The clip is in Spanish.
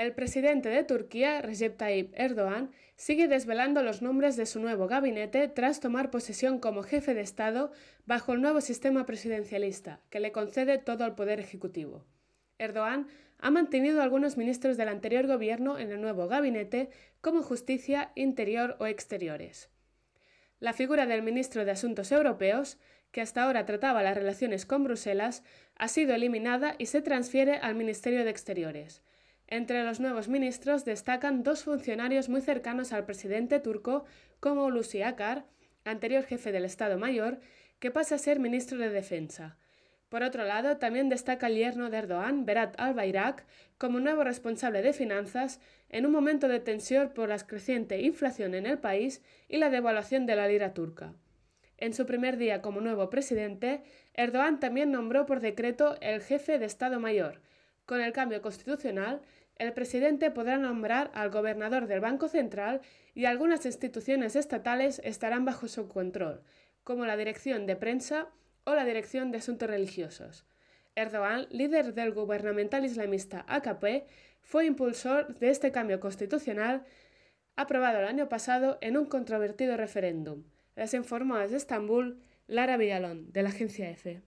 El presidente de Turquía, Recep Tayyip Erdogan, sigue desvelando los nombres de su nuevo gabinete tras tomar posesión como jefe de Estado bajo el nuevo sistema presidencialista, que le concede todo el poder ejecutivo. Erdogan ha mantenido a algunos ministros del anterior gobierno en el nuevo gabinete, como Justicia, Interior o Exteriores. La figura del ministro de Asuntos Europeos, que hasta ahora trataba las relaciones con Bruselas, ha sido eliminada y se transfiere al Ministerio de Exteriores. Entre los nuevos ministros destacan dos funcionarios muy cercanos al presidente turco, como Hulusi Akar, anterior jefe del Estado Mayor, que pasa a ser ministro de Defensa. Por otro lado, también destaca el yerno de Erdogan, Berat Albayrak, como nuevo responsable de finanzas en un momento de tensión por la creciente inflación en el país y la devaluación de la lira turca. En su primer día como nuevo presidente, Erdogan también nombró por decreto el jefe de Estado Mayor. Con el cambio constitucional, el presidente podrá nombrar al gobernador del Banco Central y algunas instituciones estatales estarán bajo su control, como la Dirección de Prensa o la Dirección de Asuntos Religiosos. Erdogan, líder del gubernamental islamista AKP, fue impulsor de este cambio constitucional aprobado el año pasado en un controvertido referéndum. Les informó desde Estambul Lara Villalón, de la agencia EFE.